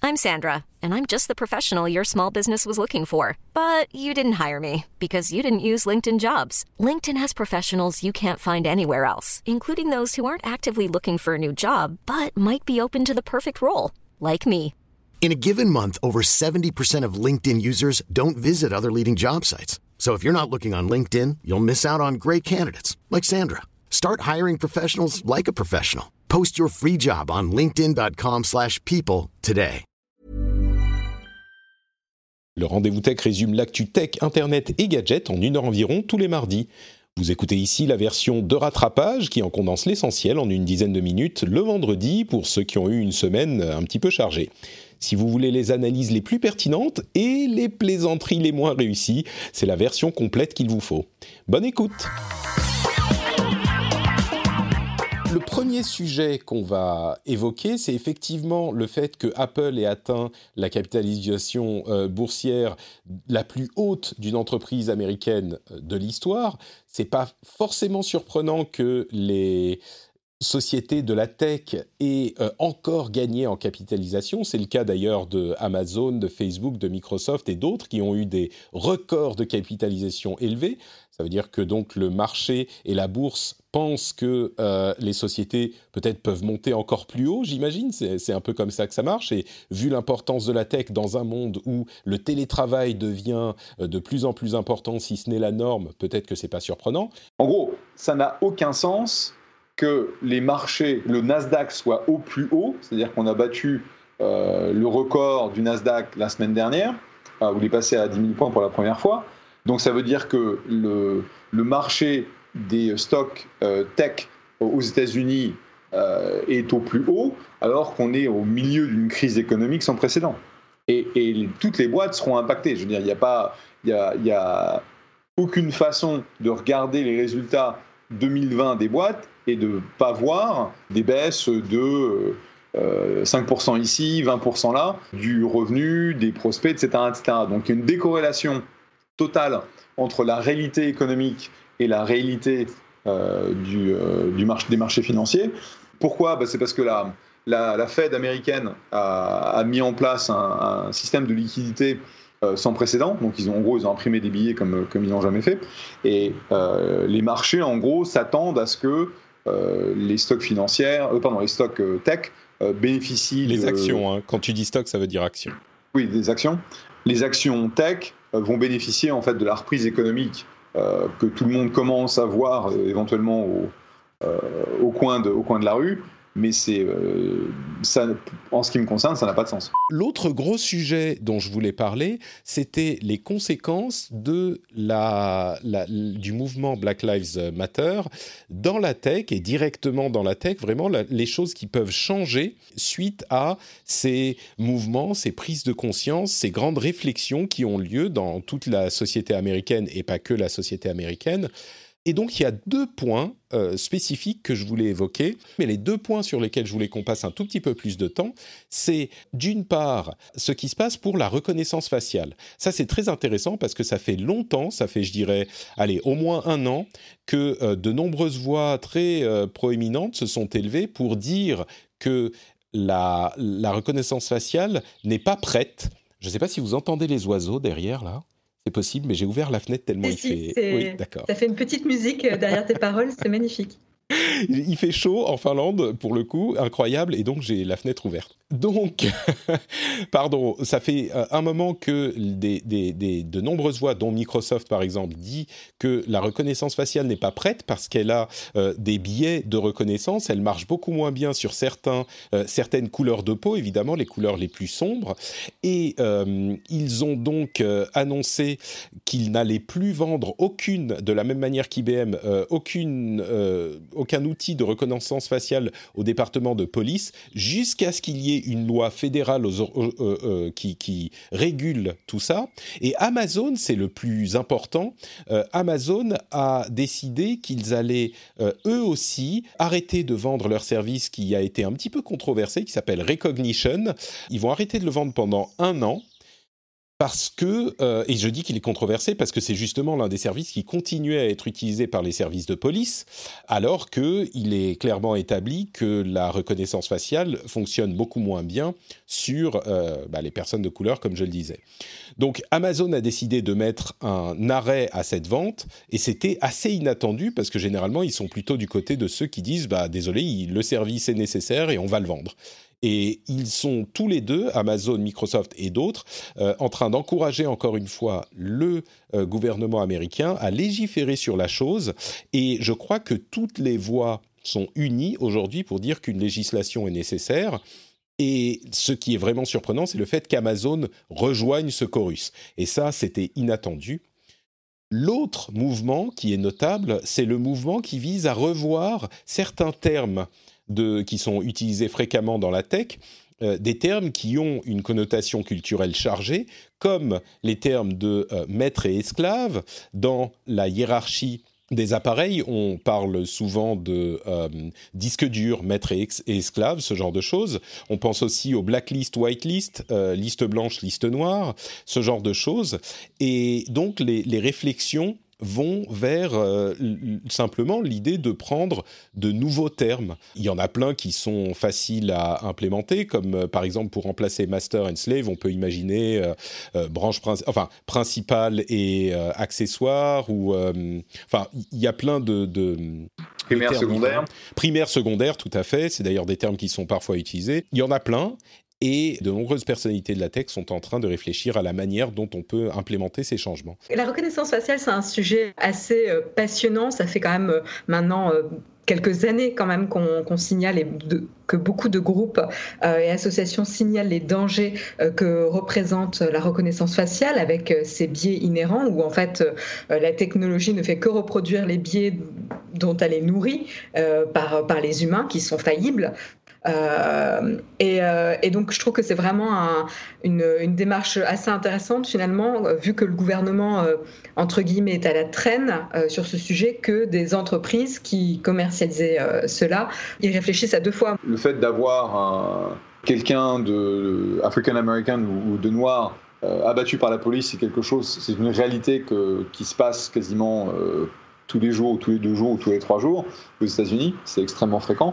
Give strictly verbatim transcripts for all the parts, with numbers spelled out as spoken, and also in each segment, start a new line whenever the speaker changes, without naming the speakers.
I'm Sandra, and I'm just the professional your small business was looking for. But you didn't hire me because you didn't use LinkedIn Jobs. LinkedIn has professionals you can't find anywhere else, including those who aren't actively looking for a new job, but might be open to the perfect role, like me.
In a given month, over seventy percent of LinkedIn users don't visit other leading job sites. So if you're not looking on LinkedIn, you'll miss out on great candidates like Sandra. Start hiring professionals like a professional. Post your free job on linkedin.com slash people today.
Le Rendez-vous Tech résume l'actu tech, internet et gadgets en une heure environ tous les mardis. Vous écoutez ici la version de rattrapage qui en condense l'essentiel en une dizaine de minutes le vendredi pour ceux qui ont eu une semaine un petit peu chargée. Si vous voulez les analyses les plus pertinentes et les plaisanteries les moins réussies, c'est la version complète qu'il vous faut. Bonne écoute! Le premier sujet qu'on va évoquer, c'est effectivement le fait que Apple ait atteint la capitalisation euh, boursière la plus haute d'une entreprise américaine de l'histoire. C'est pas forcément surprenant que les sociétés de la tech aient euh, encore gagné en capitalisation. C'est le cas d'ailleurs de Amazon, de Facebook, de Microsoft et d'autres qui ont eu des records de capitalisation élevés. Ça veut dire que donc le marché et la bourse pensent que euh, les sociétés peut-être peuvent monter encore plus haut, j'imagine. C'est, c'est un peu comme ça que ça marche. Et vu l'importance de la tech dans un monde où le télétravail devient de plus en plus important, si ce n'est la norme, peut-être que c'est pas surprenant.
En gros, ça n'a aucun sens que les marchés, le Nasdaq soit au plus haut, c'est-à-dire qu'on a battu euh, le record du Nasdaq la semaine dernière, euh, où il est passé à dix mille points pour la première fois. Donc ça veut dire que le, le marché des stocks euh, tech aux États-Unis euh, est au plus haut, alors qu'on est au milieu d'une crise économique sans précédent. Et, et toutes les boîtes seront impactées. Je veux dire, il n'y a pas, il y a, il y a aucune façon de regarder les résultats deux mille vingt des boîtes et de ne pas voir des baisses de euh, cinq pour cent ici, vingt pour cent là, du revenu, des prospects, et cetera, et cetera. Donc il y a une décorrélation totale entre la réalité économique et la réalité euh, du, euh, du marché, des marchés financiers. Pourquoi ? Bah, c'est parce que la, la, la Fed américaine a, a mis en place un, un système de liquidité euh, sans précédent. Donc, ils ont, en gros, ils ont imprimé des billets comme, comme ils n'ont jamais fait. Et euh, les marchés, en gros, s'attendent à ce que euh, les stocks financiers, euh, pardon, les stocks euh, tech euh, bénéficient.
Les
de,
actions, hein. Quand tu dis stock, ça veut dire action.
Oui, des actions. Les actions tech euh, vont bénéficier en fait de la reprise économique euh, que tout le monde commence à voir euh, éventuellement au, euh, au, coin de, au coin de la rue. Mais c'est, euh, ça, en ce qui me concerne, ça n'a pas de sens.
L'autre gros sujet dont je voulais parler, c'était les conséquences de la, la, du mouvement Black Lives Matter dans la tech et directement dans la tech, vraiment la, les choses qui peuvent changer suite à ces mouvements, ces prises de conscience, ces grandes réflexions qui ont lieu dans toute la société américaine et pas que la société américaine. Et donc, il y a deux points euh, spécifiques que je voulais évoquer, mais les deux points sur lesquels je voulais qu'on passe un tout petit peu plus de temps, c'est d'une part ce qui se passe pour la reconnaissance faciale. Ça, c'est très intéressant parce que ça fait longtemps, ça fait, je dirais, allez, au moins un an, que euh, de nombreuses voix très euh, proéminentes se sont élevées pour dire que la, la reconnaissance faciale n'est pas prête. Je ne sais pas si vous entendez les oiseaux derrière, là. C'est possible, mais j'ai ouvert la fenêtre tellement
si,
il
si,
fait...
C'est...
Oui, d'accord.
Ça fait une petite musique derrière tes paroles, c'est magnifique.
Il fait chaud en Finlande, pour le coup, incroyable, et donc j'ai la fenêtre ouverte. Donc, pardon, ça fait un moment que des, des, des, de nombreuses voix, dont Microsoft par exemple, dit que la reconnaissance faciale n'est pas prête parce qu'elle a euh, des biais de reconnaissance, elle marche beaucoup moins bien sur certains, euh, certaines couleurs de peau, évidemment les couleurs les plus sombres, et euh, ils ont donc euh, annoncé qu'ils n'allaient plus vendre aucune, de la même manière qu'I B M, euh, aucune... Euh, aucun outil de reconnaissance faciale au département de police jusqu'à ce qu'il y ait une loi fédérale aux, euh, euh, qui, qui régule tout ça. Et Amazon, c'est le plus important, euh, Amazon a décidé qu'ils allaient euh, eux aussi arrêter de vendre leur service qui a été un petit peu controversé, qui s'appelle Rekognition. Ils vont arrêter de le vendre pendant un an. Parce que, euh, et je dis qu'il est controversé parce que c'est justement l'un des services qui continuait à être utilisé par les services de police, alors qu'il est clairement établi que la reconnaissance faciale fonctionne beaucoup moins bien sur euh, bah, les personnes de couleur, comme je le disais. Donc Amazon a décidé de mettre un arrêt à cette vente, et c'était assez inattendu parce que généralement ils sont plutôt du côté de ceux qui disent bah, « désolé, le service est nécessaire et on va le vendre ». Et ils sont tous les deux, Amazon, Microsoft et d'autres, euh, en train d'encourager encore une fois le euh, gouvernement américain à légiférer sur la chose. Et je crois que toutes les voix sont unies aujourd'hui pour dire qu'une législation est nécessaire. Et ce qui est vraiment surprenant, c'est le fait qu'Amazon rejoigne ce chorus. Et ça, c'était inattendu. L'autre mouvement qui est notable, c'est le mouvement qui vise à revoir certains termes De, qui sont utilisés fréquemment dans la tech, euh, des termes qui ont une connotation culturelle chargée, comme les termes de euh, maître et esclave. Dans la hiérarchie des appareils, on parle souvent de euh, disque dur, maître et, ex- et esclave, ce genre de choses. On pense aussi au blacklist, whitelist, euh, liste blanche, liste noire, ce genre de choses. Et donc les, les réflexions vont vers euh, l- simplement l'idée de prendre de nouveaux termes. Il y en a plein qui sont faciles à implémenter, comme euh, par exemple pour remplacer master and slave, on peut imaginer euh, euh, branche princi- enfin, principale et euh, accessoire, ou euh, enfin il y a plein de, de
primaire, secondaire.
Primaire, secondaire, tout à fait. C'est d'ailleurs des termes qui sont parfois utilisés. Il y en a plein. Et de nombreuses personnalités de la tech sont en train de réfléchir à la manière dont on peut implémenter ces changements.
La reconnaissance faciale, c'est un sujet assez euh, passionnant. Ça fait quand même euh, maintenant euh, quelques années quand même qu'on, qu'on signale et de, que beaucoup de groupes euh, et associations signalent les dangers euh, que représente la reconnaissance faciale avec euh, ses biais inhérents, où en fait euh, la technologie ne fait que reproduire les biais dont elle est nourrie euh, par, par les humains qui sont faillibles. Euh, et, euh, et donc je trouve que c'est vraiment un, une, une démarche assez intéressante finalement, euh, vu que le gouvernement euh, entre guillemets est à la traîne euh, sur ce sujet, que des entreprises qui commercialisaient euh, cela, ils réfléchissent à deux fois.
Le fait d'avoir un, quelqu'un de African American ou, ou de noir euh, abattu par la police, c'est quelque chose, c'est une réalité que, qui se passe quasiment euh, tous les jours, ou tous les deux jours, ou tous les trois jours aux États-Unis. C'est extrêmement fréquent.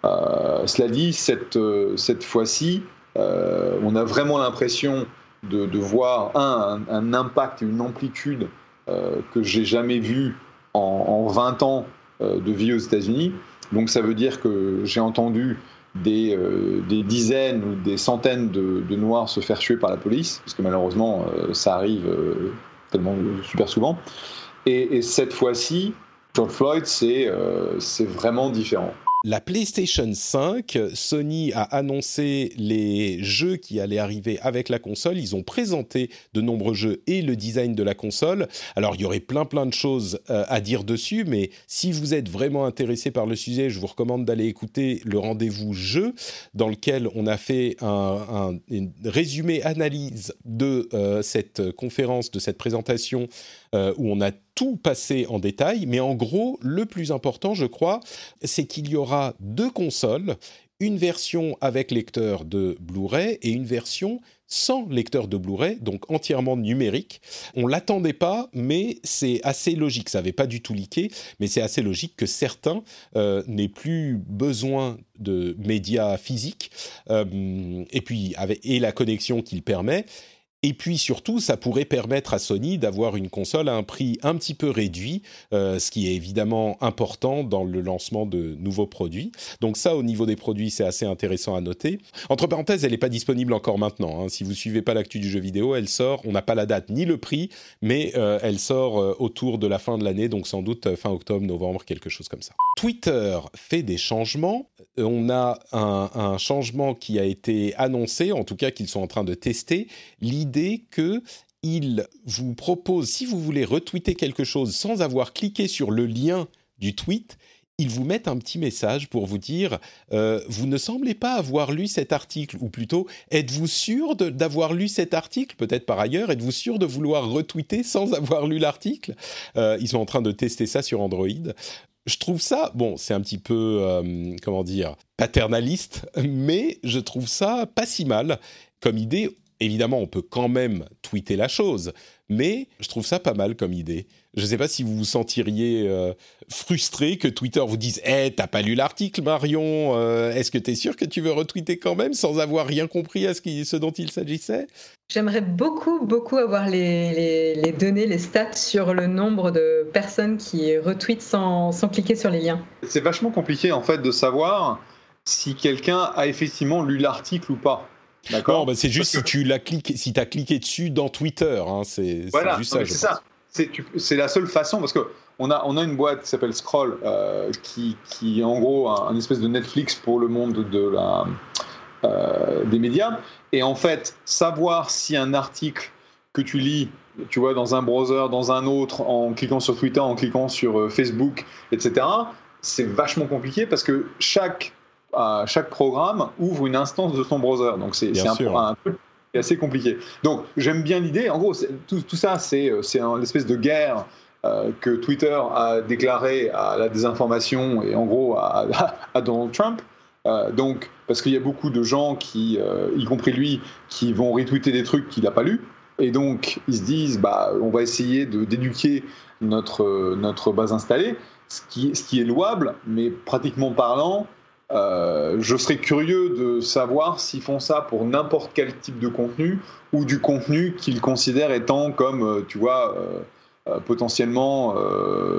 Euh, cela dit, cette, euh, cette fois-ci, euh, on a vraiment l'impression de, de voir un, un, un impact et une amplitude euh, que j'ai jamais vu en, en vingt ans euh, de vie aux États-Unis. Donc ça veut dire que j'ai entendu des, euh, des dizaines ou des centaines de, de Noirs se faire tuer par la police, parce que malheureusement euh, ça arrive euh, tellement super souvent. Et, et cette fois-ci, George Floyd, c'est, euh, c'est vraiment différent.
La PlayStation cinq, Sony a annoncé les jeux qui allaient arriver avec la console. Ils ont présenté de nombreux jeux et le design de la console. Alors, il y aurait plein plein de choses euh, à dire dessus, mais si vous êtes vraiment intéressé par le sujet, je vous recommande d'aller écouter le rendez-vous jeu, dans lequel on a fait un, un, un résumé analyse de euh, cette conférence, de cette présentation, euh, où on a tout passé en détail, mais en gros, le plus important, je crois, c'est qu'il y aura deux consoles, une version avec lecteur de Blu-ray et une version sans lecteur de Blu-ray, donc entièrement numérique. On l'attendait pas, mais c'est assez logique. Ça n'avait pas du tout leaké, mais c'est assez logique que certains euh, n'aient plus besoin de médias physiques, euh, et puis avec, et la connexion qu'il permet. Et puis surtout, ça pourrait permettre à Sony d'avoir une console à un prix un petit peu réduit, euh, ce qui est évidemment important dans le lancement de nouveaux produits. Donc ça, au niveau des produits, c'est assez intéressant à noter. Entre parenthèses, elle n'est pas disponible encore maintenant, hein. Si vous ne suivez pas l'actu du jeu vidéo, elle sort, on n'a pas la date ni le prix, mais euh, elle sort euh, autour de la fin de l'année, donc sans doute fin octobre, novembre, quelque chose comme ça. Twitter fait des changements. On a un, un changement qui a été annoncé, en tout cas qu'ils sont en train de tester, l'idée qu'ils vous proposent, si vous voulez retweeter quelque chose sans avoir cliqué sur le lien du tweet, ils vous mettent un petit message pour vous dire euh, « Vous ne semblez pas avoir lu cet article » ou plutôt « Êtes-vous sûr de, d'avoir lu cet article ?» Peut-être par ailleurs, « Êtes-vous sûr de vouloir retweeter sans avoir lu l'article ?» euh, Ils sont en train de tester ça sur Android. Je trouve ça, bon, c'est un petit peu, euh, comment dire, paternaliste, mais je trouve ça pas si mal comme idée. évidemment, on peut quand même tweeter la chose, mais je trouve ça pas mal comme idée. Je ne sais pas si vous vous sentiriez euh, frustré que Twitter vous dise hey, « Eh, t'as pas lu l'article, Marion euh, est-ce que t'es sûr que tu veux retweeter quand même sans avoir rien compris à ce, qui, ce dont il s'agissait ?»
J'aimerais beaucoup, beaucoup avoir les, les, les données, les stats sur le nombre de personnes qui retweetent sans, sans cliquer sur les liens.
C'est vachement compliqué, en fait, de savoir si quelqu'un a effectivement lu l'article ou pas. D'accord.
Non, bah c'est juste que... si tu l'as cliqué, si t'as cliqué dessus dans Twitter, hein, c'est,
voilà,
c'est juste ça.
C'est ça. C'est, tu, c'est la seule façon parce que on a on a une boîte qui s'appelle Scroll euh, qui qui est en gros un, un espèce de Netflix pour le monde de la euh, des médias et en fait savoir si un article que tu lis, tu vois, dans un browser, dans un autre, en cliquant sur Twitter, en cliquant sur euh, Facebook, et cetera, c'est vachement compliqué parce que chaque Euh, chaque programme ouvre une instance de son browser, donc c'est, c'est un, un truc assez compliqué. Donc j'aime bien l'idée. En gros, c'est, tout, tout ça, c'est, c'est une espèce de guerre euh, que Twitter a déclarée à la désinformation et en gros à, à, à Donald Trump. Euh, donc parce qu'il y a beaucoup de gens qui, euh, y compris lui, qui vont retweeter des trucs qu'il n'a pas lus. Et donc ils se disent, bah, on va essayer de, d'éduquer notre notre base installée, ce qui, ce qui est louable, mais pratiquement parlant. Euh, je serais curieux de savoir s'ils font ça pour n'importe quel type de contenu ou du contenu qu'ils considèrent étant comme, tu vois, euh, euh, potentiellement euh,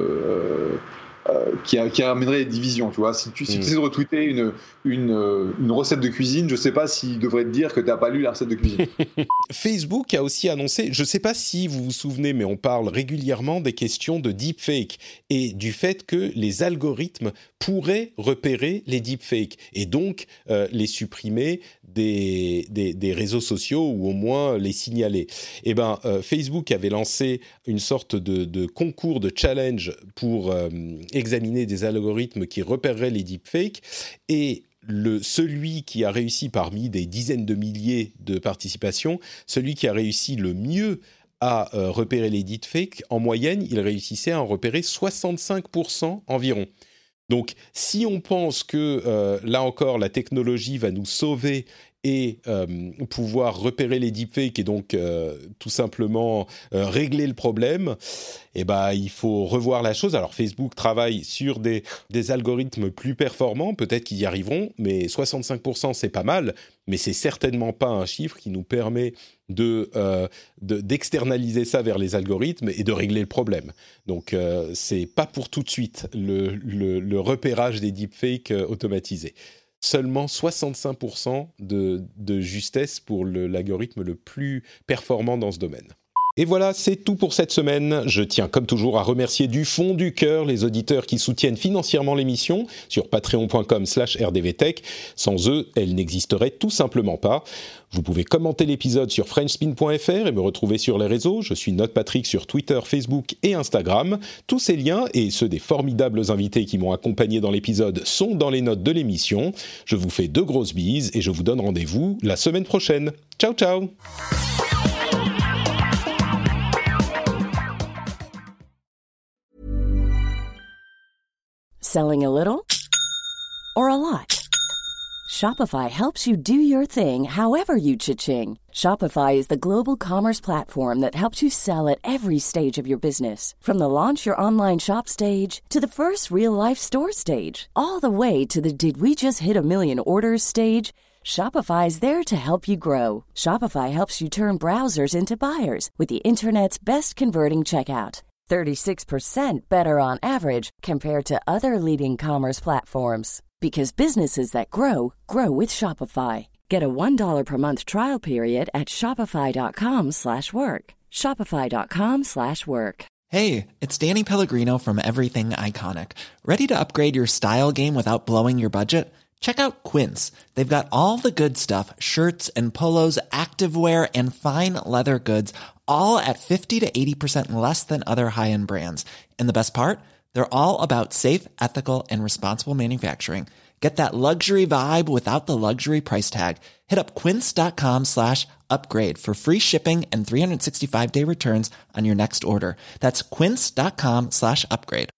euh, euh, qui, qui amènerait des divisions. Tu vois, si tu, si mmh. tu essaies de retweeter une, une, une recette de cuisine, je ne sais pas s'ils devraient te dire que tu n'as pas lu la recette de cuisine.
Facebook a aussi annoncé, je ne sais pas si vous vous souvenez, mais on parle régulièrement des questions de deepfake et du fait que les algorithmes pourraient repérer les deepfakes et donc euh, les supprimer des, des, des réseaux sociaux ou au moins les signaler. Eh ben, euh, Facebook avait lancé une sorte de, de concours, de challenge pour euh, examiner des algorithmes qui repéreraient les deepfakes et Le, celui qui a réussi parmi des dizaines de milliers de participations, celui qui a réussi le mieux à euh, repérer les deepfakes, en moyenne, il réussissait à en repérer soixante-cinq pour cent environ. Donc, si on pense que, euh, là encore, la technologie va nous sauver et euh, pouvoir repérer les deepfakes et donc euh, tout simplement euh, régler le problème, eh ben, il faut revoir la chose. Alors Facebook travaille sur des, des algorithmes plus performants, peut-être qu'ils y arriveront, mais soixante-cinq pour cent c'est pas mal, mais c'est certainement pas un chiffre qui nous permet de, euh, de, d'externaliser ça vers les algorithmes et de régler le problème. Donc euh, c'est pas pour tout de suite le, le, le repérage des deepfakes euh, automatisés. Seulement soixante-cinq pour cent de, de justesse pour le, l'algorithme le plus performant dans ce domaine. Et voilà, c'est tout pour cette semaine. Je tiens comme toujours à remercier du fond du cœur les auditeurs qui soutiennent financièrement l'émission sur patreon.com slash rdvtech. Sans eux, elle n'existerait tout simplement pas. Vous pouvez commenter l'épisode sur frenchspin point f r et me retrouver sur les réseaux. Je suis NotePatrick sur Twitter, Facebook et Instagram. Tous ces liens et ceux des formidables invités qui m'ont accompagné dans l'épisode sont dans les notes de l'émission. Je vous fais de grosses bises et je vous donne rendez-vous la semaine prochaine. Ciao, ciao!
Selling a little or a lot? Shopify helps you do your thing however you cha-ching. Shopify is the global commerce platform that helps you sell at every stage of your business. From the launch your online shop stage to the first real-life store stage, all the way to the did we just hit a million orders stage. Shopify is there to help you grow. Shopify helps you turn browsers into buyers with the internet's best converting checkout. thirty-six percent better on average compared to other leading commerce platforms. Because businesses that grow, grow with Shopify. Get a one dollar per month trial period at shopify.com slash work. Shopify.com slash work.
Hey, it's Danny Pellegrino from Everything Iconic. Ready to upgrade your style game without blowing your budget? Check out Quince. They've got all the good stuff, shirts and polos, activewear, and fine leather goods, all at fifty to eighty percent less than other high-end brands. And the best part? They're all about safe, ethical, and responsible manufacturing. Get that luxury vibe without the luxury price tag. Hit up quince.com slash upgrade for free shipping and three sixty-five day returns on your next order. That's quince.com slash upgrade.